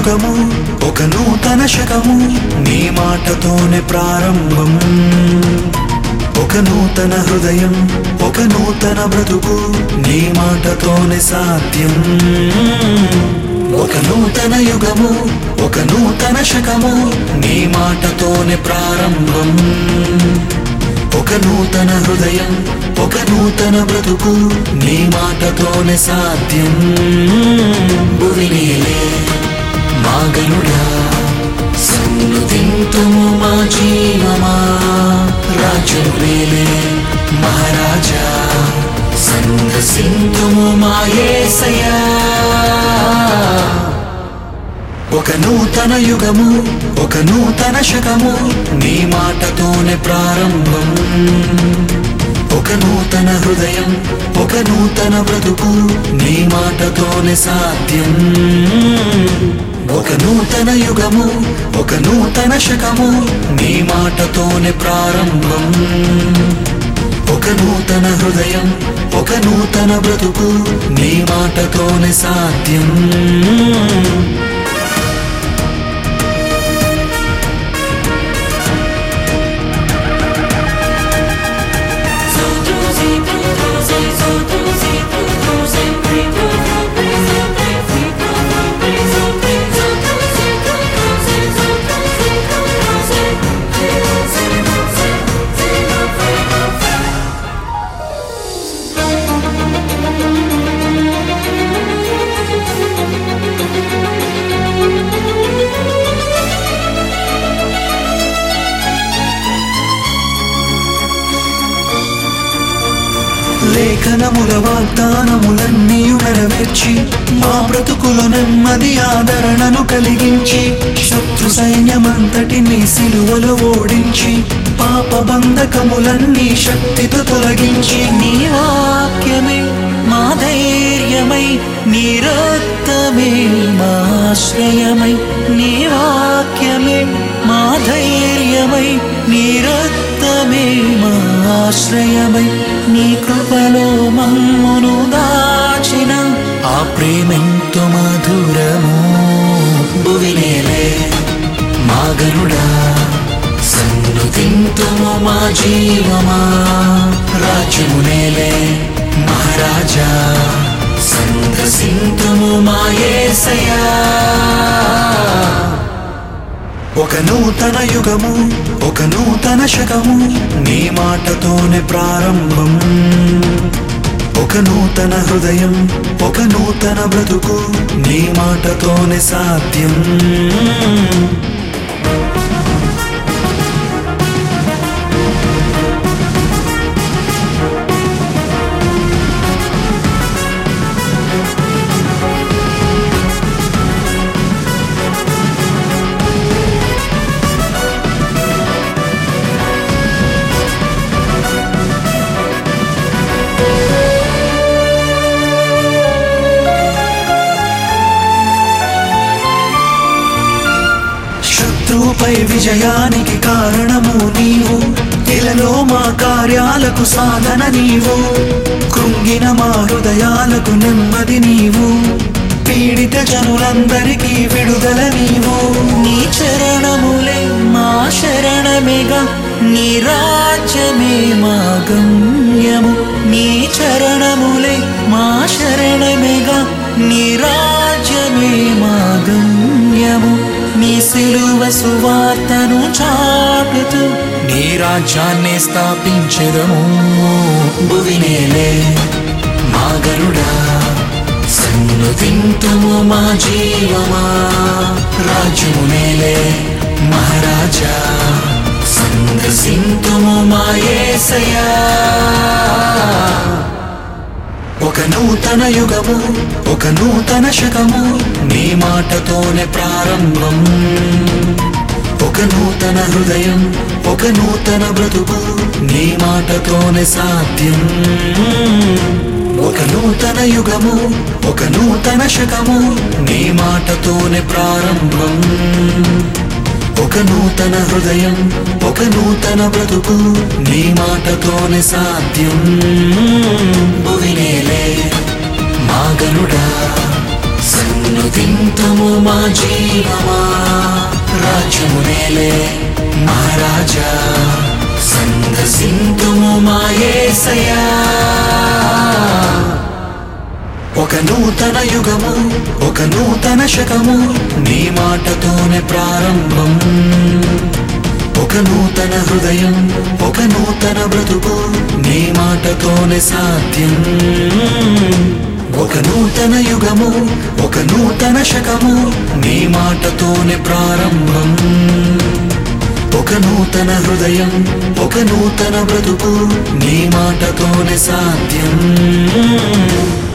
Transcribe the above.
యుగము ఒక నూతన శకము నీ మాటతోనే ప్రారంభం ఒక నూతన హృదయం ఒక నూతన బ్రతుకు నీ మాటతోనే సాధ్యం ఒక నూతన యుగము ఒక నూతన శకము నీ మాటతోనే ప్రారంభం ఒక నూతన హృదయం ఒక నూతన బ్రతుకు నీ మాటతోనే సాధ్యం భువినేలే మా గనుడా సన్నుతింతుము మా జీవమా రాజునేలే మహారాజా సందర్శింతుము మా యేసయ్యా ఒక నూతన యుగము ఒక నూతన శకము నీ మాటతోనే ప్రారంభం ఒక నూతన హృదయం ఒక నూతన బ్రతుకు నీ మాటతోనే సాధ్యం ఒక నూతన యుగము ఒక నూతన శకము నీ మాటతోనే ప్రారంభం ఒక నూతన హృదయం ఒక నూతన బ్రతుకు నీ మాటతోనే సాధ్యం లేఖనముల వాగ్దానములన్నీయు నెరవేర్చి మా బ్రతుకుల నెమ్మది ఆదరణను కలిగించి శత్రు సైన్యమంతటిని సిలువలో ఓడించి పాప బంధకములన్నీ శక్తితో తొలగించి నీ వాక్యమే మా ధైర్యమై నీ రక్తమే మా ఆశ్రయమై నీ వాక్యమే మా ధైర్యమై నీ రక్తమే మా ఆశ్రయమై నీ కృపలో మమ్మును దాచిన ఆ ప్రేమెంతో మధురము భువినేలే మా గనుడా సన్నుతింతుము మా జీవమా రాజ్యమునేలే మహారాజా సందర్శింతుము మా యేసయ్యా ఒక నూతన యుగము ఒక నూతన శకము నీ మాటతోనే ప్రారంభం ఒక నూతన హృదయం ఒక నూతన బ్రతుకు నీ మాటతోనే సాధ్యం శత్రువుపై విజయానికి కారణము నీవు ఇలలో మా కార్యాలకు సాధన నీవు కృంగిన మా హృదయాలకు నెమ్మది నీవు పీడిత జనులందరికీ విడుదల నీవు నీ చరణములే మా శరణమేగా నీ రాజ్యమే మా గమ్యము నీ చరణములే మా శరణమేగా నీ రాజ్యమే మా గమ్యము నీ సిలువ సువార్తను చాటుతూ నీ రాజ్యాన్ని స్థాపించెదము భువినేలే మా గరుడా సన్నుతింతుము మా జీవమా రాజ్యమునేలే మహారాజా సందర్శింతుము మా యేసయ్యా ఒక నూతన యుగము ఒక నూతన శకము నీ మాటతోనే ప్రారంభం ఒక నూతన హృదయం ఒక నూతన బ్రతుకు నీ మాటతోనే సాధ్యం ఒక నూతన యుగము ఒక నూతన శకము నీ మాటతోనే ప్రారంభం ఒక నూతన హృదయం ఒక నూతన బ్రతుకు నీ మాటతోనే సాధ్యం భువినేలే మా గనుడా సన్నుతింతుము మా జీవమా రాజ్యము నేలే మహారాజా సందసింతుము మా యేసయ్యా ఒక నూతన యుగము ఒక నూతన శకము నీ మాటతోనే ప్రారంభం ఒక నూతన హృదయం ఒక నూతన బ్రతుకు నీ మాటతోనే సాధ్యం ఒక నూతన యుగము ఒక నూతన శకము నీ మాటతోనే ప్రారంభం ఒక నూతన హృదయం ఒక నూతన బ్రతుకు నీ మాటతోనే సాధ్యం